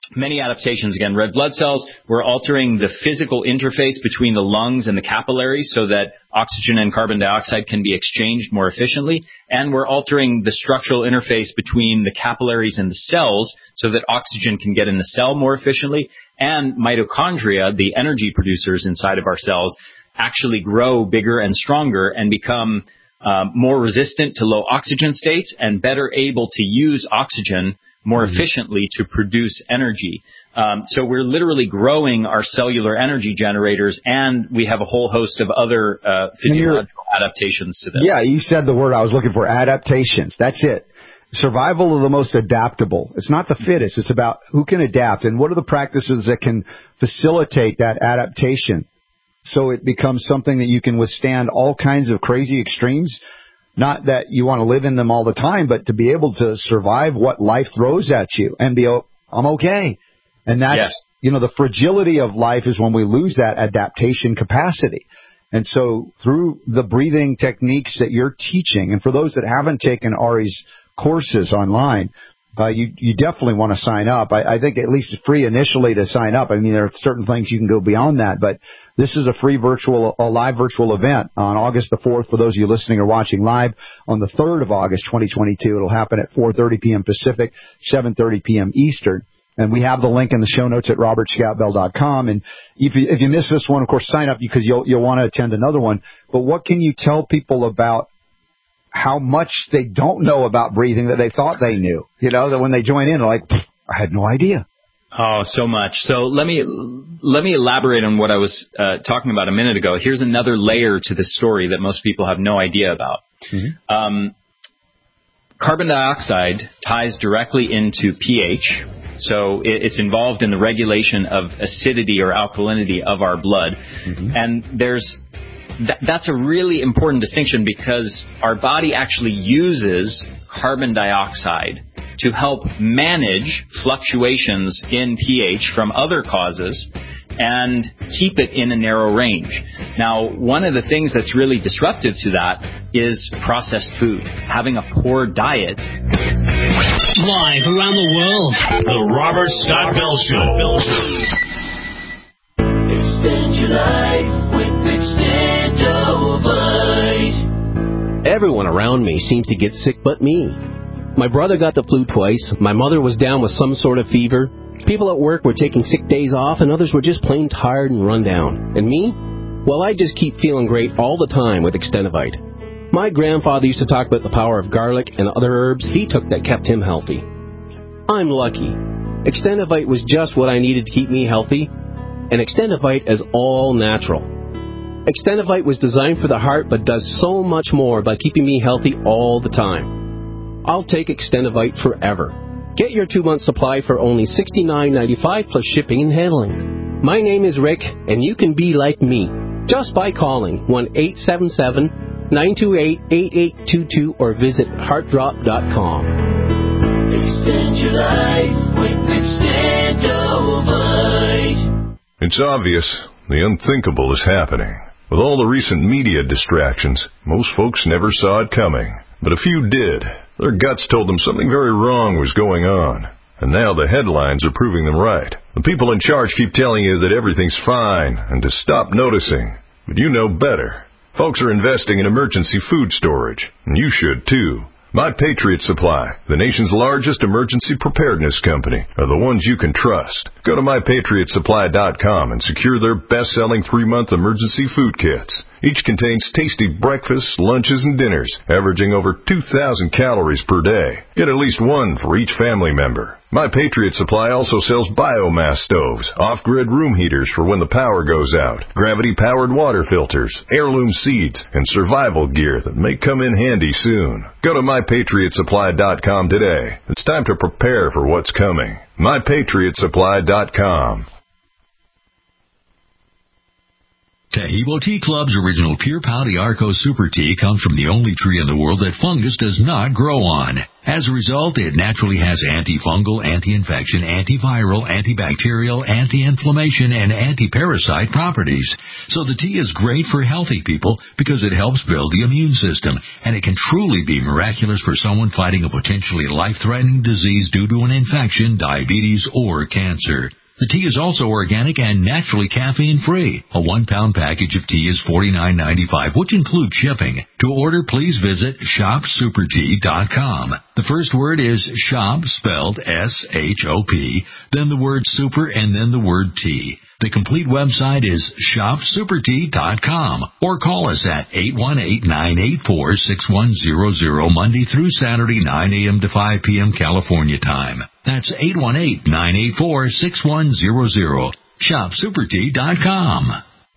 Many adaptations, again, red blood cells, we're altering the physical interface between the lungs and the capillaries so that oxygen and carbon dioxide can be exchanged more efficiently, and we're altering the structural interface between the capillaries and the cells so that oxygen can get in the cell more efficiently, and mitochondria, the energy producers inside of our cells, actually grow bigger and stronger and become uh, more resistant to low oxygen states and better able to use oxygen more efficiently to produce energy. Um, so we're literally growing our cellular energy generators, and we have a whole host of other uh, physiological adaptations to this. Yeah, you said the word I was looking for, adaptations. That's it. Survival of the most adaptable. It's not the fittest. It's about who can adapt, and what are the practices that can facilitate that adaptation so it becomes something that you can withstand all kinds of crazy extremes. Not that you want to live in them all the time, but to be able to survive what life throws at you and be, oh, I'm okay. And that's, yes. you know, the fragility of life is when we lose that adaptation capacity. And so through the breathing techniques that you're teaching, and for those that haven't taken Ari's courses online, uh, you, you definitely want to sign up. I, I think at least it's free initially to sign up. I mean, there are certain things you can go beyond that, but this is a free virtual, a live virtual event on August the fourth for those of you listening or watching live. On the third of August, twenty twenty-two, it'll happen at four thirty p.m. Pacific, seven thirty p.m. Eastern. And we have the link in the show notes at robert scout bell dot com. And if you, if you miss this one, of course, sign up because you'll, you'll want to attend another one. But what can you tell people about how much they don't know about breathing that they thought they knew? You know, that when they join in, they're like, I had no idea. Oh, so much. So let me let me elaborate on what I was uh, talking about a minute ago. Here's another layer to this story that most people have no idea about. Mm-hmm. Um, carbon dioxide ties directly into pH. So it, it's involved in the regulation of acidity or alkalinity of our blood. Mm-hmm. And there's th- that's a really important distinction because our body actually uses carbon dioxide to help manage fluctuations in pH from other causes and keep it in a narrow range. Now, one of the things that's really disruptive to that is processed food, having a poor diet. Live around the world, the Robert Scott Bell Show. Extend your life with Extendovite. Everyone around me seems to get sick but me. My brother got the flu twice, my mother was down with some sort of fever, people at work were taking sick days off, and others were just plain tired and run down. And me? Well, I just keep feeling great all the time with Extendovite. My grandfather used to talk about the power of garlic and other herbs he took that kept him healthy. I'm lucky. Extendovite was just what I needed to keep me healthy, and Extendovite is all natural. Extendovite was designed for the heart but does so much more by keeping me healthy all the time. I'll take Extendovite forever. Get your two-month supply for only sixty-nine ninety-five plus shipping and handling. My name is Rick, and you can be like me just by calling one eight seven seven, nine two eight, eight eight two two or visit heart drop dot com. Extend your life with Extendovite. It's obvious the unthinkable is happening. With all the recent media distractions, most folks never saw it coming. But a few did. Their guts told them something very wrong was going on. And now the headlines are proving them right. The people in charge keep telling you that everything's fine and to stop noticing. But you know better. Folks are investing in emergency food storage, and you should too. My Patriot Supply, the nation's largest emergency preparedness company, are the ones you can trust. Go to my patriot supply dot com and secure their best-selling three-month emergency food kits. Each contains tasty breakfasts, lunches, and dinners, averaging over two thousand calories per day. Get at least one for each family member. My Patriot Supply also sells biomass stoves, off-grid room heaters for when the power goes out, gravity-powered water filters, heirloom seeds, and survival gear that may come in handy soon. Go to my patriot supply dot com today. It's time to prepare for what's coming. my patriot supply dot com. Tahibo Tea Club's original Pure Pau Arco Super Tea comes from the only tree in the world that fungus does not grow on. As a result, it naturally has antifungal, anti-infection, antiviral, antibacterial, anti-inflammation, and anti-parasite properties. So the tea is great for healthy people because it helps build the immune system, and it can truly be miraculous for someone fighting a potentially life-threatening disease due to an infection, diabetes, or cancer. The tea is also organic and naturally caffeine-free. A one-pound package of tea is forty-nine ninety-five, which includes shipping. To order, please visit shop super tea dot com. The first word is shop, spelled S H O P, then the word super, and then the word tea. The complete website is shop super tea dot com, or call us at eight one eight, nine eight four, six one zero zero Monday through Saturday, nine a.m. to five p.m. California time. That's eight one eight, nine eight four, six one zero zero. shop super tea dot com.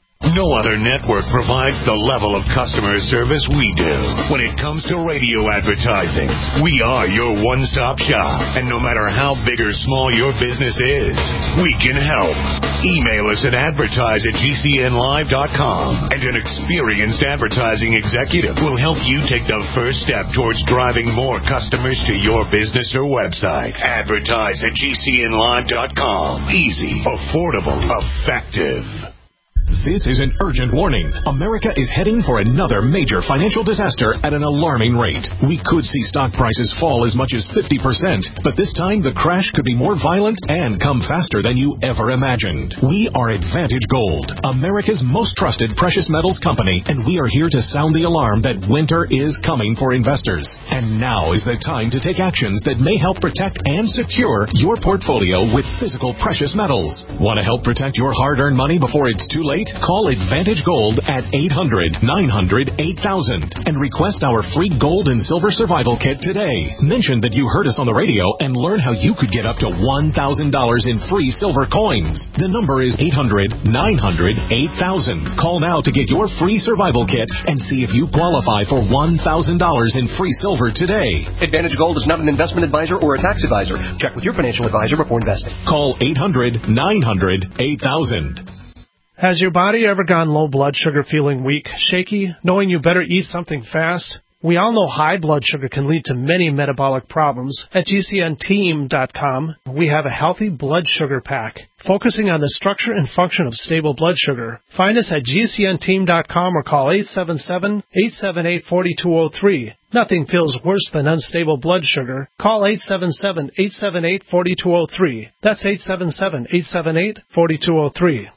No other network provides the level of customer service we do when it comes to radio advertising. We are your one-stop shop, and no matter how big or small your business is, we can help. Email us at advertise at G C N live dot com, and an experienced advertising executive will help you take the first step towards driving more customers to your business or website. Advertise at G C N live dot com. Easy, affordable, effective. This is an urgent warning. America is heading for another major financial disaster at an alarming rate. We could see stock prices fall as much as fifty percent, but this time the crash could be more violent and come faster than you ever imagined. We are Advantage Gold, America's most trusted precious metals company, and we are here to sound the alarm that winter is coming for investors. And now is the time to take actions that may help protect and secure your portfolio with physical precious metals. Want to help protect your hard-earned money before it's too late? Call Advantage Gold at eight hundred, nine hundred, eight thousand and request our free gold and silver survival kit today. Mention that you heard us on the radio and learn how you could get up to one thousand dollars in free silver coins. The number is eight hundred, nine hundred, eight thousand. Call now to get your free survival kit and see if you qualify for one thousand dollars in free silver today. Advantage Gold is not an investment advisor or a tax advisor. Check with your financial advisor before investing. Call eight hundred, nine hundred, eight thousand. Has your body ever gone low blood sugar, feeling weak, shaky, knowing you better eat something fast? We all know high blood sugar can lead to many metabolic problems. At G C N team dot com, we have a healthy blood sugar pack, focusing on the structure and function of stable blood sugar. Find us at G C N team dot com or call eight seven seven, eight seven eight, four two zero three. Nothing feels worse than unstable blood sugar. Call eight seven seven, eight seven eight, four two zero three. That's eight seven seven, eight seven eight, four two zero three.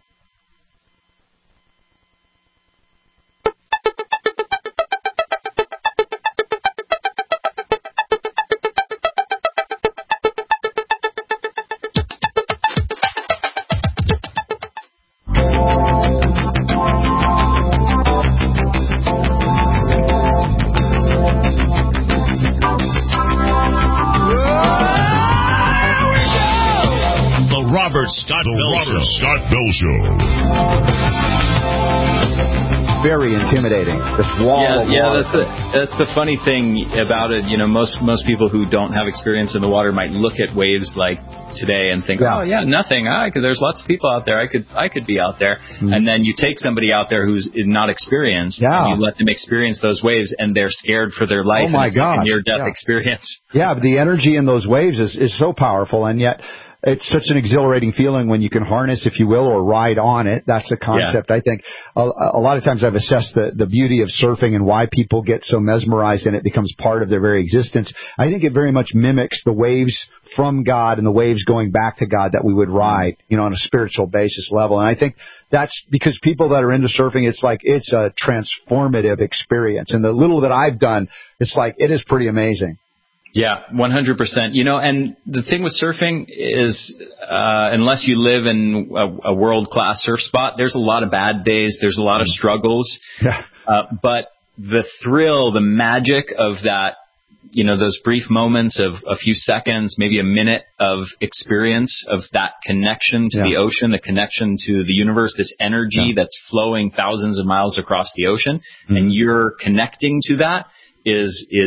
Scott the Bell Robert Show. Scott Bell Show. Very intimidating. This wall yeah, of yeah, water. that's the that's the funny thing about it. You know, most most people who don't have experience in the water might look at waves like today and think, yeah. oh yeah, nothing. I could, there's lots of people out there. I could I could be out there. Mm. And then you take somebody out there who's not experienced, yeah. and you let them experience those waves, and they're scared for their life. Oh my and it's gosh. like a near-death yeah. experience. Yeah, but the energy in those waves is is so powerful, and yet it's such an exhilarating feeling when you can harness, if you will, or ride on it. That's the concept. Yeah. I think a, a lot of times I've assessed the, the beauty of surfing and why people get so mesmerized and it becomes part of their very existence. I think it very much mimics the waves from God and the waves going back to God that we would ride, you know, on a spiritual basis level. And I think that's because people that are into surfing, it's like it's a transformative experience. And the little that I've done, it's like it is pretty amazing. Yeah, one hundred percent. You know, and the thing with surfing is, uh, unless you live in a, a world-class surf spot, there's a lot of bad days. There's a lot of struggles. Yeah. Uh, but the thrill, the magic of that, you know, those brief moments of a few seconds, maybe a minute of experience of that connection to yeah. the ocean, the connection to the universe, this energy yeah. that's flowing thousands of miles across the ocean, mm-hmm. and you're connecting to that is, is,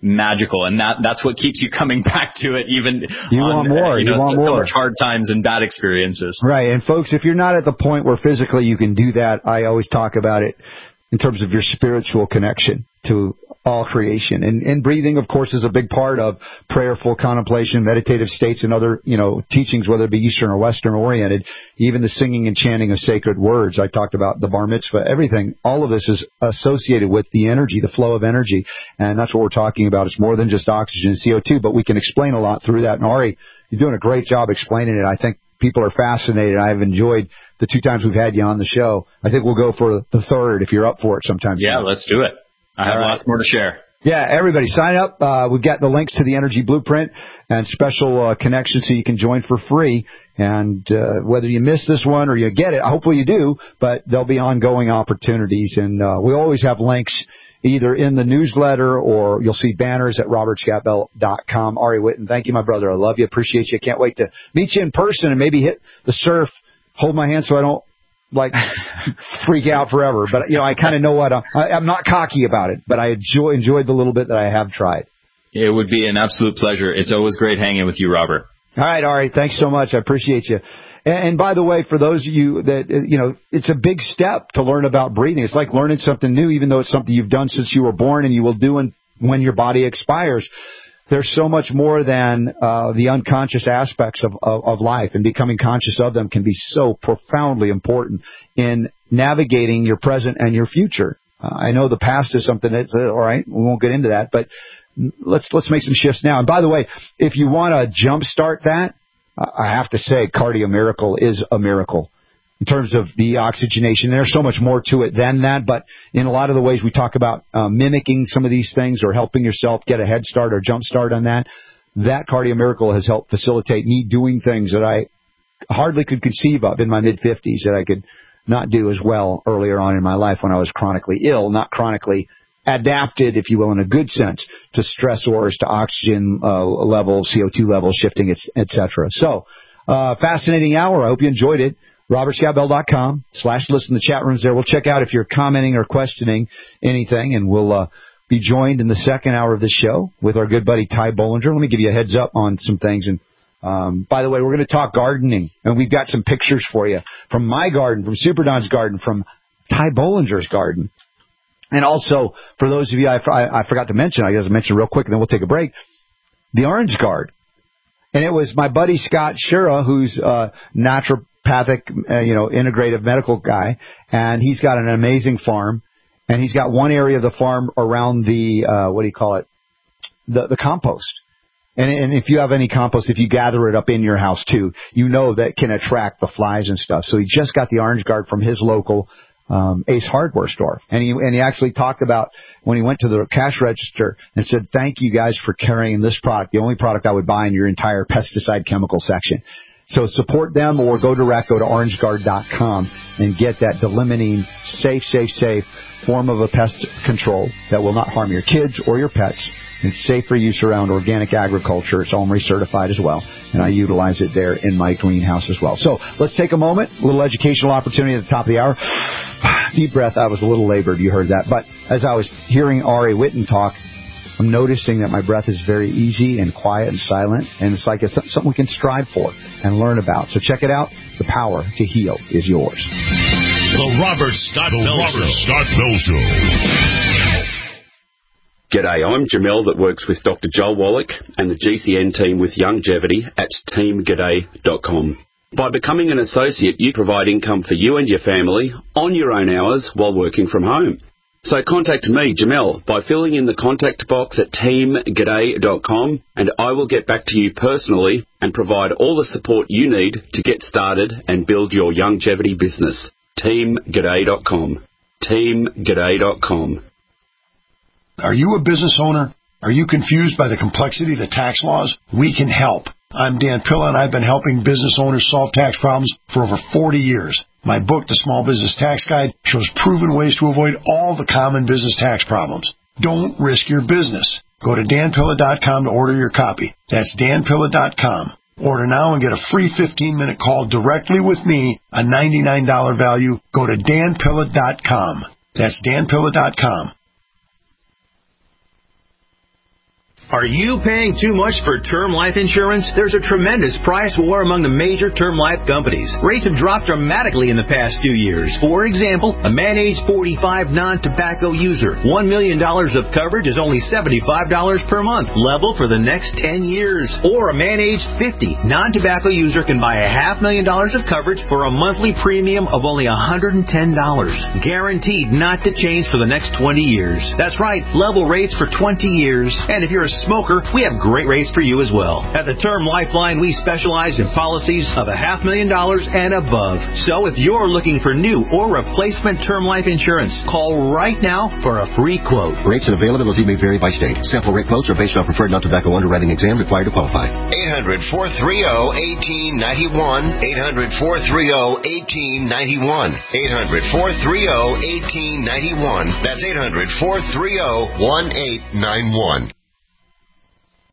magical, and that that's what keeps you coming back to it, even you on, want more. You, know, you want so, more. so much hard times and bad experiences. Right, and folks, if you're not at the point where physically you can do that, I always talk about it in terms of your spiritual connection to all creation. And, and breathing, of course, is a big part of prayerful contemplation, meditative states, and other, you know, teachings, whether it be Eastern or Western oriented. Even the singing and chanting of sacred words. I talked about the bar mitzvah, everything. All of this is associated with the energy, the flow of energy. And that's what we're talking about. It's more than just oxygen and C O two, but we can explain a lot through that. And Ari, you're doing a great job explaining it. I think people are fascinated. I've enjoyed the two times we've had you on the show. I think we'll go for the third if you're up for it sometime. Yeah, soon. Let's do it. I have right. lots more to share. Yeah, everybody sign up. Uh, we've got the links to the Energy Blueprint and special uh, connections so you can join for free. And uh, whether you miss this one or you get it, hopefully you do, but there'll be ongoing opportunities. And uh, we always have links either in the newsletter or you'll see banners at robert scott bell dot com. Ari Whitten, thank you, my brother. I love you. Appreciate you. Can't wait to meet you in person and maybe hit the surf. Hold my hand so I don't, like, freak out forever. But, you know, I kind of know what I'm, I, I'm not cocky about it, but I enjoy, enjoyed the little bit that I have tried. It would be an absolute pleasure. It's always great hanging with you, Robert. All right, Ari, thanks so much. I appreciate you. And, and by the way, for those of you that, you know, it's a big step to learn about breathing. It's like learning something new, even though it's something you've done since you were born and you will do in, when your body expires. There's so much more than uh, the unconscious aspects of, of, of life, and becoming conscious of them can be so profoundly important in navigating your present and your future. Uh, I know the past is something that's, uh, all right, we won't get into that, but let's let's make some shifts now. And by the way, if you want to jumpstart that, uh, I have to say Cardio Miracle is a miracle. In terms of the oxygenation, there's so much more to it than that, but in a lot of the ways we talk about uh, mimicking some of these things or helping yourself get a head start or jump start on that, that Cardio Miracle has helped facilitate me doing things that I hardly could conceive of in my mid-fifties that I could not do as well earlier on in my life when I was chronically ill, not chronically adapted, if you will, in a good sense, to stressors, to oxygen uh, levels, C O two levels shifting, et cetera. So, uh, fascinating hour. I hope you enjoyed it. robert scott bell dot com slash listen. The chat room's there. We'll check out if you're commenting or questioning anything, and we'll uh, be joined in the second hour of the show with our good buddy Ty Bollinger. Let me give you a heads up on some things. And um, by the way, we're going to talk gardening, and we've got some pictures for you from my garden, from Super Don's garden, from Ty Bollinger's garden. And also, for those of you I, I, I forgot to mention, I got to mention real quick, and then we'll take a break, the Orange Guard. And it was my buddy Scott Shura, who's uh, naturopathic, uh, you know, integrative medical guy, and he's got an amazing farm, and he's got one area of the farm around the, uh, what do you call it, the, the compost. And, and if you have any compost, if you gather it up in your house too, you know that can attract the flies and stuff. So he just got the Orange Guard from his local um, Ace Hardware store. And he, and he actually talked about when he went to the cash register and said, thank you guys for carrying this product, the only product I would buy in your entire pesticide chemical section. So support them or go direct, go to orange guard dot com and get that Delimining safe, safe, safe form of a pest control that will not harm your kids or your pets. It's safe for use around organic agriculture. It's OMRI certified as well, and I utilize it there in my greenhouse as well. So let's take a moment, a little educational opportunity at the top of the hour. Deep breath. I was a little labored. You heard that. But as I was hearing Ari Whitten talk, I'm noticing that my breath is very easy and quiet and silent, and it's like it's something we can strive for and learn about. So check it out. The power to heal is yours. The Robert Scott Bell Show. Scott Bell Show. G'day, I'm Jamel that works with Doctor Joel Wallach and the G C N team with Longevity at team g'day dot com. By becoming an associate, you provide income for you and your family on your own hours while working from home. So contact me, Jamel, by filling in the contact box at team g'day dot com, and I will get back to you personally and provide all the support you need to get started and build your longevity business. team g'day dot com. team g'day dot com. Are you a business owner? Are you confused by the complexity of the tax laws? We can help. I'm Dan Pilla, and I've been helping business owners solve tax problems for over forty years. My book, The Small Business Tax Guide, shows proven ways to avoid all the common business tax problems. Don't risk your business. Go to dan pilla dot com to order your copy. That's dan pilla dot com. Order now and get a free fifteen minute call directly with me, a ninety-nine dollars value. Go to dan pilla dot com. That's dan pilla dot com. Are you paying too much for term life insurance? There's a tremendous price war among the major term life companies. Rates have dropped dramatically in the past few years. For example, a man age forty-five non-tobacco user, one million dollars of coverage is only seventy-five dollars per month, level for the next ten years. Or a man age fifty non-tobacco user can buy a half million dollars of coverage for a monthly premium of only one hundred ten dollars. Guaranteed not to change for the next twenty years. That's right, level rates for twenty years. And if you're a smoker, we have great rates for you as well. At the Term Lifeline, we specialize in policies of a half million dollars and above. So if you're looking for new or replacement term life insurance, call right now for a free quote. Rates and availability may vary by state. Sample rate quotes are based on preferred non-tobacco underwriting exam required to qualify. eight hundred, four three zero, one eight nine one. eight hundred, four three zero, one eight nine one. eight hundred, four three zero, one eight nine one. That's eight hundred, four three zero, one eight nine one.